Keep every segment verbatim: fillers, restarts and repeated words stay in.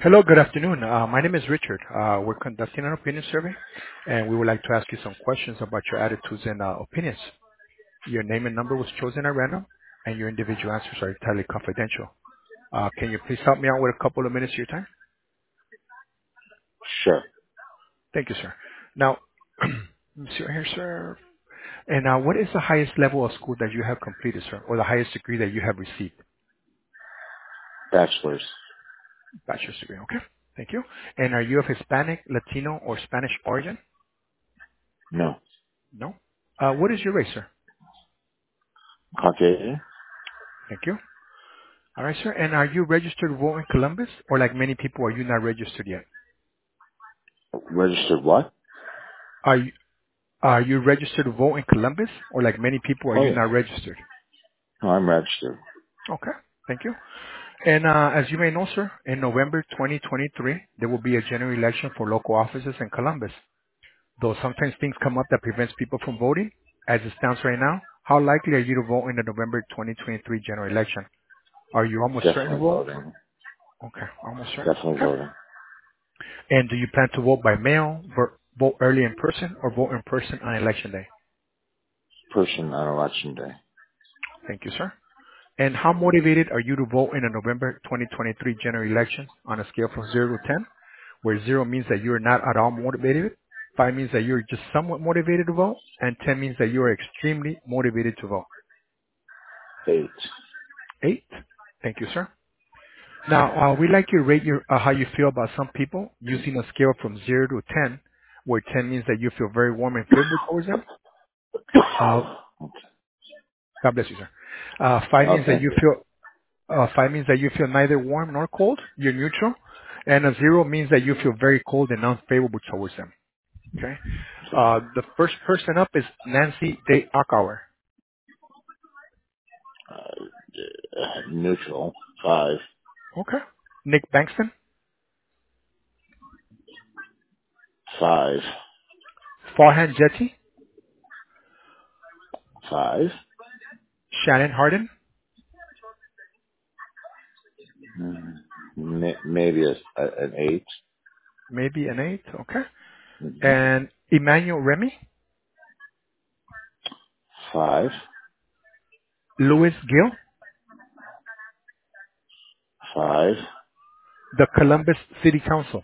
Hello, good afternoon. Uh, my name is Richard. Uh, we're conducting an opinion survey, and we would like to ask you some questions about your attitudes and uh, opinions. Your name and number was chosen at random, and your individual answers are entirely confidential. Uh, can you please help me out with a couple of minutes of your time? Sure. Thank you, sir. Now, let me see right here, sir. And uh, what is the highest level of school that you have completed, sir, or the highest degree that you have received? Bachelor's. Bachelor's degree, okay. Thank you. And are you of Hispanic, Latino, or Spanish origin? No. No. Uh, what is your race, sir? Caucasian. Thank you. All right, sir. And are you registered to vote in Columbus, or like many people, are you not registered yet? Registered what? Are you are you registered to vote in Columbus, or like many people, are Oh you yeah. not registered? No, I'm registered. Okay, thank you. And uh, as you may know, sir, in November twenty twenty-three, there will be a general election for local offices in Columbus. Though sometimes things come up that prevents people from voting, as it stands right now, how likely are you to vote in the November twenty twenty-three general election? Are you almost certain to Definitely vote? voting. Okay, almost certain. Definitely Okay. voting. And do you plan to vote by mail, ver- vote early in person, or vote in person on election day? Person on election day. Thank you, sir. And how motivated are you to vote in the November twenty twenty-three general elections on a scale from zero to ten, where zero means that you are not at all motivated, five means that you're just somewhat motivated to vote, and ten means that you are extremely motivated to vote? Eight. Eight. Thank you, sir. Now, uh, we'd like you to rate your, uh, how you feel about some people using a scale from zero to ten, where ten means that you feel very warm and favorable towards them. Uh, God bless you, sir. Uh, five Oh, means that thank you you. feel Uh, five means that you feel neither warm nor cold. You're neutral. And a zero means that you feel very cold and unfavorable towards them. Okay. Okay. Uh, the first person up is Nancy Day Akauer. Uh, neutral. Five. Okay. Nick Bankston, Five. Farhan Jetty, Five. Shannon Harden, Mm, may- maybe a, a, an eight. maybe an eight. Okay. hmm And Emmanuel Remy, Five. Louis Gill, Five. the Columbus City Council,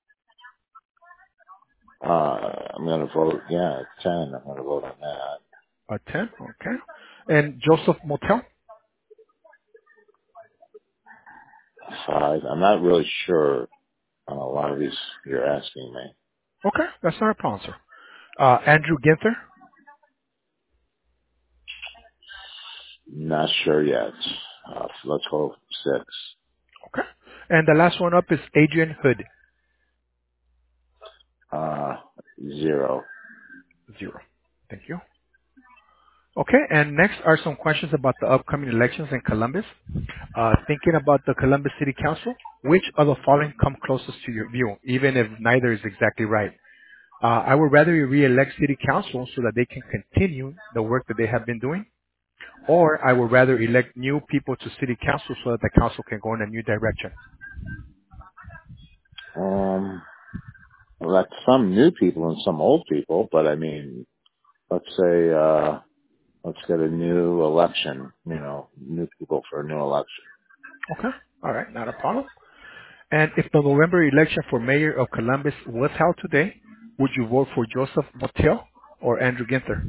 Uh, I'm gonna vote. Yeah, ten. I'm gonna vote on that. a ten. Okay. And Joseph Motel. Five. I'm not really sure on a lot of these you're asking me. Okay. That's not a problem, sir. Uh, Andrew Ginther. Not sure yet. Uh, let's go six. Okay. And the last one up is Adrian Hood. Uh, zero. Zero. Thank you. Okay, and next are some questions about the upcoming elections in Columbus. Uh, thinking about the Columbus City Council, which of the following come closest to your view, even if neither is exactly right? Uh, I would rather you re-elect City Council so that they can continue the work that they have been doing, or I would rather elect new people to City Council so that the council can go in a new direction. Um, well, that's some new people and some old people, but I mean, let's say, uh, let's get a new election, you know, new people for a new election. Okay, all right, not a problem. And if the November election for mayor of Columbus was held today, would you vote for Joseph Motel or Andrew Ginther?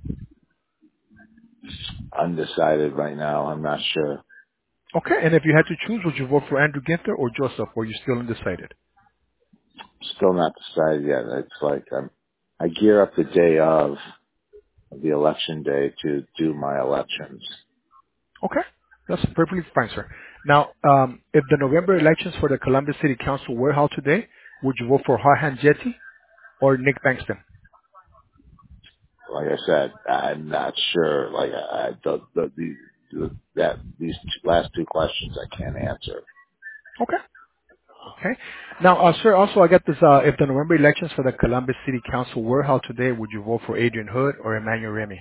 Undecided right now. I'm not sure. Okay, and if you had to choose, would you vote for Andrew Ginther or Joseph, or you still undecided? Still not decided yet. It's like I'm, I gear up the day of the election day to do my elections. Okay, that's perfectly fine, sir. Now, um, if the November elections for the Columbus City Council were held today, would you vote for Harhan Jetty or Nick Bankston? Like I said, I'm not sure. Like I, I the, the, the, the that these two, last two questions I can't answer. Okay. Okay. Now, uh, sir, also I got this, uh, if the November elections for the Columbus City Council were held today, would you vote for Adrian Hood or Emmanuel Remy?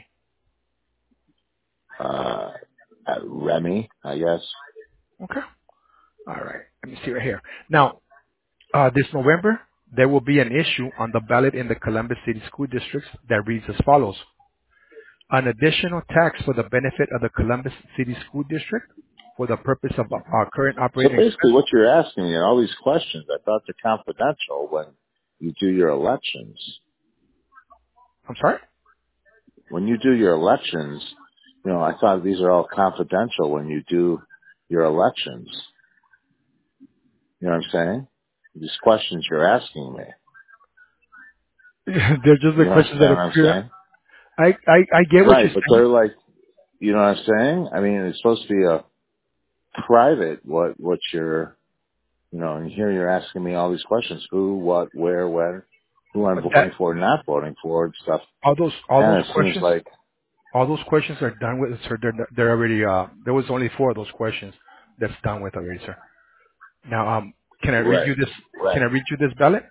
Uh, at Remy, I guess. Okay. All right. Let me see right here. Now, Uh, this November, there will be an issue on the ballot in the Columbus City School Districts that reads as follows. An additional tax for the benefit of the Columbus City School District for the purpose of our current So operating basically expense. what you're asking me and all these questions, I thought they're confidential when you do your elections. I'm sorry? When you do your elections, you know, I thought these are all confidential when you do your elections. You know what I'm saying? These questions you're asking me. They're just the You questions that understand what I'm appear. saying? I, I, I get what Right, you're but saying. they're like, you know what I'm saying? I mean, it's supposed to be a private what, what you're, you know, and here you're asking me all these questions. Who, what, where, when, who I'm But that, voting for, not voting for and stuff. all those, all those And it seems questions, like, all those questions are done with, sir. They're, they're already, uh, there was only four of those questions that's done with already, sir. Now, um, can I read right, you this, can right. I read you this ballot?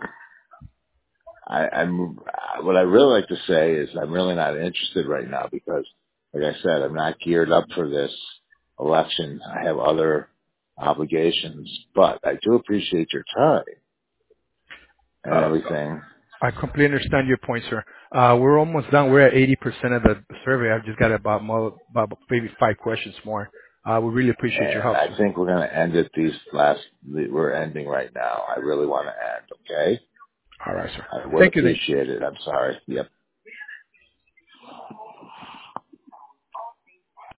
I, I'm, what I really like to say is I'm really not interested right now because, like I said, I'm not geared up for this election. I have other obligations, but I do appreciate your time and Uh, everything. I completely understand your point, sir. Uh, we're almost done. We're at eighty percent of the survey. I've just got about more, about maybe five questions more. Uh, we really appreciate your And help, I sir. think we're going to end it these last, we're ending right now. I really want to end, okay? All right, sir. I would Thank you then. appreciate it. I'm sorry. Yep.